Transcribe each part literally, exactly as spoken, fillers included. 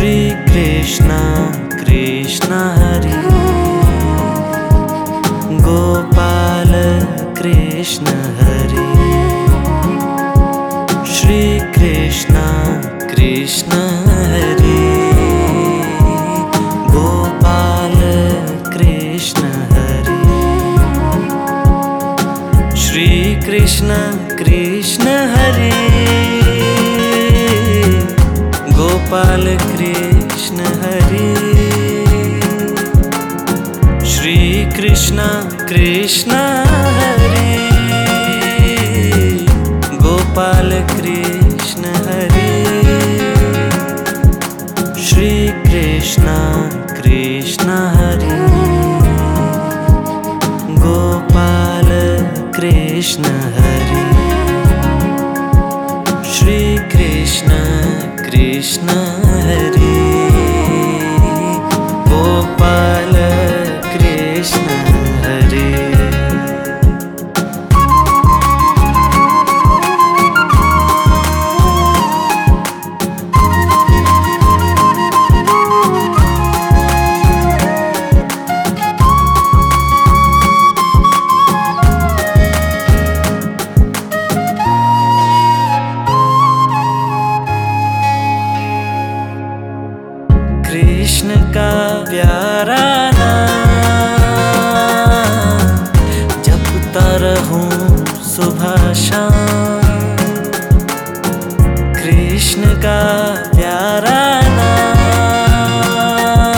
श्री कृष्ण कृष्ण हरि गोपाल कृष्ण हरि श्री कृष्ण कृष्ण हरि गोपाल कृष्ण हरि श्री कृष्ण कृष्ण हरि गोपाल कृष्ण हरि श्री कृष्ण कृष्ण हरि गोपाल कृष्ण हरि श्री कृष्ण कृष्ण हरि गोपाल कृष्ण हरि श्री कृष्ण कृष्ण हरि गोपाल कृष्ण हरि। कृष्ण का प्यारा नाम जपता रहूं सुबह शाम। कृष्ण का प्यारा नाम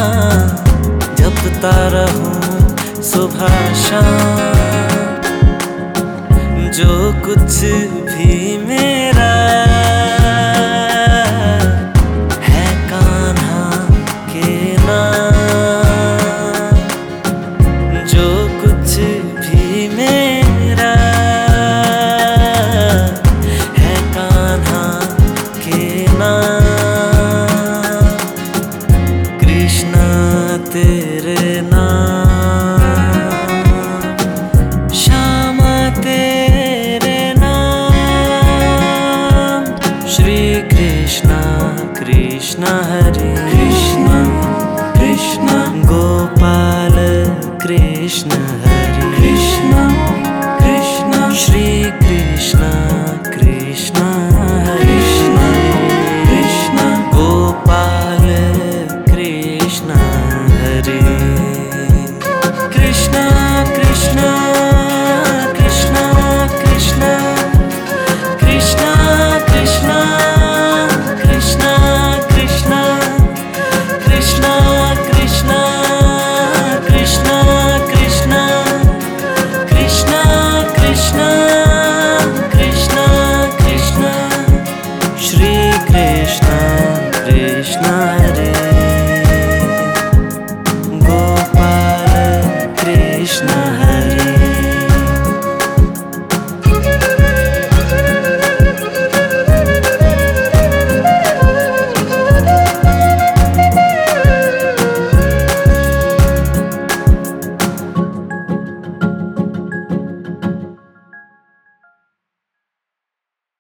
जपता रहूं सुबह शाम। जो कुछ भी मेरा तेरे नाम श्यामा तेरे नाम श्री कृष्ण कृष्ण हरि कृष्ण कृष्ण गोपाल कृष्ण हरि कृष्ण कृष्ण श्री कृष्ण कृष्ण हरि कृष्ण गोपाल कृष्ण हरि कृष्ण कृष्ण कृष्ण कृष्ण कृष्ण कृष्ण कृष्ण कृष्ण कृष्ण कृष्ण कृष्ण कृष्ण कृष्ण कृष्ण कृष्ण कृष्ण श्री कृष्ण कृष्ण